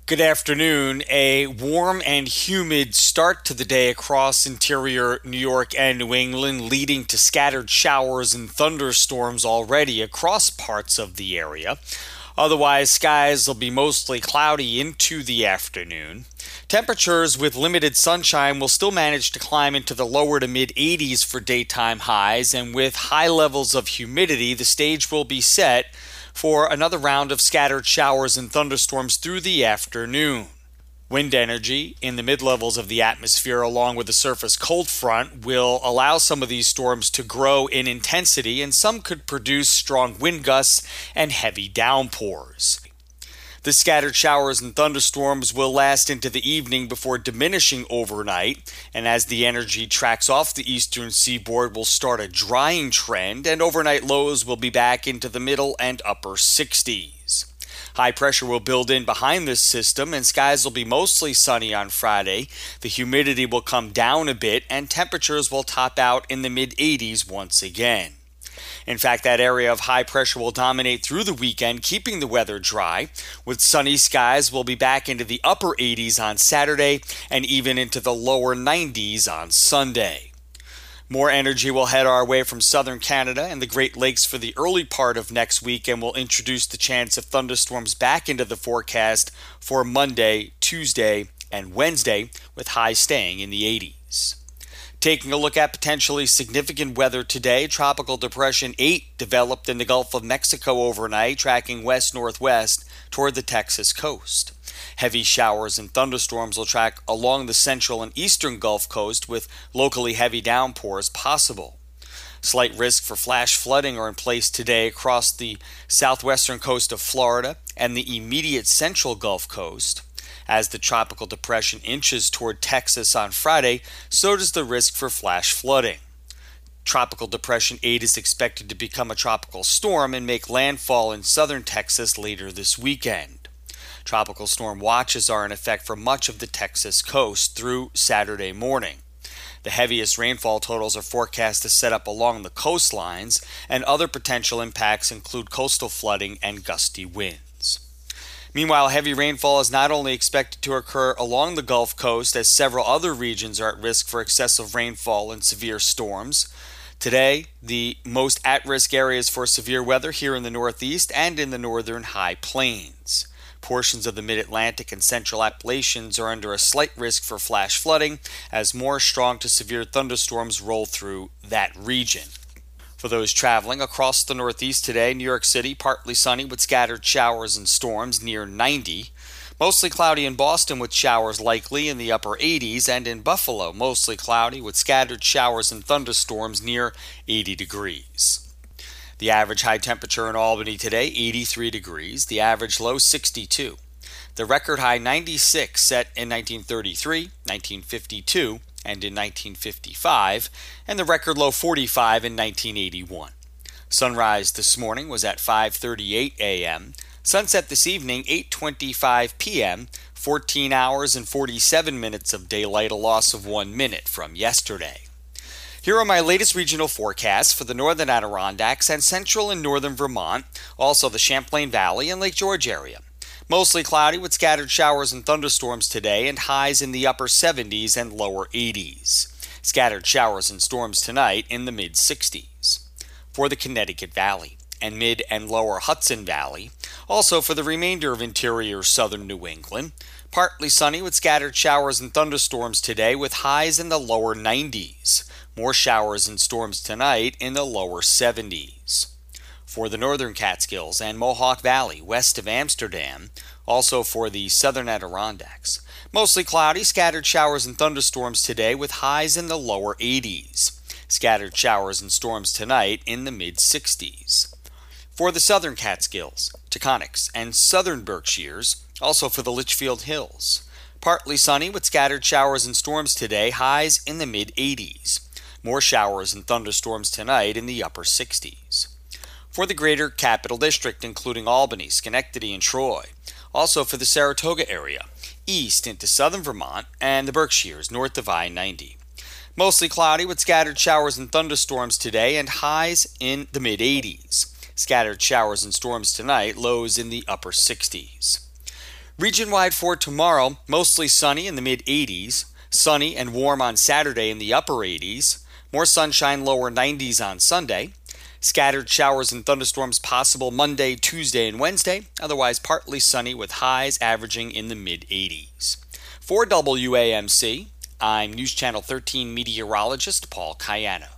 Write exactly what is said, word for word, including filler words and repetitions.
Good afternoon. A warm and humid start to the day across interior New York and New England, leading to scattered showers and thunderstorms already across parts of the area. Otherwise, skies will be mostly cloudy into the afternoon. Temperatures with limited sunshine will still manage to climb into the lower to mid eighties for daytime highs, and with high levels of humidity, the stage will be set for another round of scattered showers and thunderstorms through the afternoon. Wind energy in the mid-levels of the atmosphere along with the surface cold front will allow some of these storms to grow in intensity, and some could produce strong wind gusts and heavy downpours. The scattered showers and thunderstorms will last into the evening before diminishing overnight, and as the energy tracks off the eastern seaboard, will start a drying trend, and overnight lows will be back into the middle and upper sixties. High pressure will build in behind this system, and skies will be mostly sunny on Friday. The humidity will come down a bit, and temperatures will top out in the mid eighties once again. In fact, that area of high pressure will dominate through the weekend, keeping the weather dry. With sunny skies, we'll be back into the upper eighties on Saturday and even into the lower nineties on Sunday. More energy will head our way from southern Canada and the Great Lakes for the early part of next week, and will introduce the chance of thunderstorms back into the forecast for Monday, Tuesday, and Wednesday, with highs staying in the eighties. Taking a look at potentially significant weather today, Tropical Depression eight developed in the Gulf of Mexico overnight, tracking west-northwest toward the Texas coast. Heavy showers and thunderstorms will track along the central and eastern Gulf Coast, with locally heavy downpours possible. Slight risk for flash flooding are in place today across the southwestern coast of Florida and the immediate central Gulf Coast. As the tropical depression inches toward Texas on Friday, so does the risk for flash flooding. Tropical Depression eight is expected to become a tropical storm and make landfall in southern Texas later this weekend. Tropical storm watches are in effect for much of the Texas coast through Saturday morning. The heaviest rainfall totals are forecast to set up along the coastlines, and other potential impacts include coastal flooding and gusty winds. Meanwhile, heavy rainfall is not only expected to occur along the Gulf Coast, as several other regions are at risk for excessive rainfall and severe storms. Today, the most at-risk areas for severe weather here in the Northeast and in the northern high plains. Portions of the mid-Atlantic and central Appalachians are under a slight risk for flash flooding as more strong to severe thunderstorms roll through that region. For those traveling across the Northeast today, New York City, partly sunny with scattered showers and storms near ninety. Mostly cloudy in Boston with showers likely in the upper eighties, and in Buffalo, mostly cloudy with scattered showers and thunderstorms near eighty degrees. The average high temperature in Albany today, eighty-three degrees. The average low, sixty-two. The record high, ninety-six, set in nineteen thirty-three, nineteen fifty-two, and in nineteen fifty-five, and the record low forty-five in nineteen eighty-one. Sunrise this morning was at five thirty-eight a.m. Sunset this evening, eight twenty-five p.m., fourteen hours and forty-seven minutes of daylight, a loss of one minute from yesterday. Here are my latest regional forecasts for the northern Adirondacks and central and northern Vermont, also the Champlain Valley and Lake George area. Mostly cloudy with scattered showers and thunderstorms today, and highs in the upper seventies and lower eighties. Scattered showers and storms tonight in the mid sixties. For the Connecticut Valley and mid and lower Hudson Valley, also for the remainder of interior southern New England, partly sunny with scattered showers and thunderstorms today, with highs in the lower nineties. More showers and storms tonight in the lower seventies. For the northern Catskills and Mohawk Valley west of Amsterdam, also for the southern Adirondacks. Mostly cloudy, scattered showers and thunderstorms today, with highs in the lower eighties. Scattered showers and storms tonight in the mid sixties. For the southern Catskills, Taconics, and southern Berkshires, also for the Litchfield Hills. Partly sunny with scattered showers and storms today, highs in the mid eighties. More showers and thunderstorms tonight in the upper sixties. For the greater Capital District, including Albany, Schenectady, and Troy. Also for the Saratoga area, east into southern Vermont, and the Berkshires, north of I ninety. Mostly cloudy with scattered showers and thunderstorms today, and highs in the mid eighties. Scattered showers and storms tonight, lows in the upper sixties. Region-wide for tomorrow, mostly sunny in the mid eighties, sunny and warm on Saturday in the upper eighties, more sunshine, lower nineties on Sunday, scattered showers and thunderstorms possible Monday, Tuesday, and Wednesday, otherwise partly sunny with highs averaging in the mid eighties. For W A M C, I'm News Channel thirteen meteorologist Paul Cayano.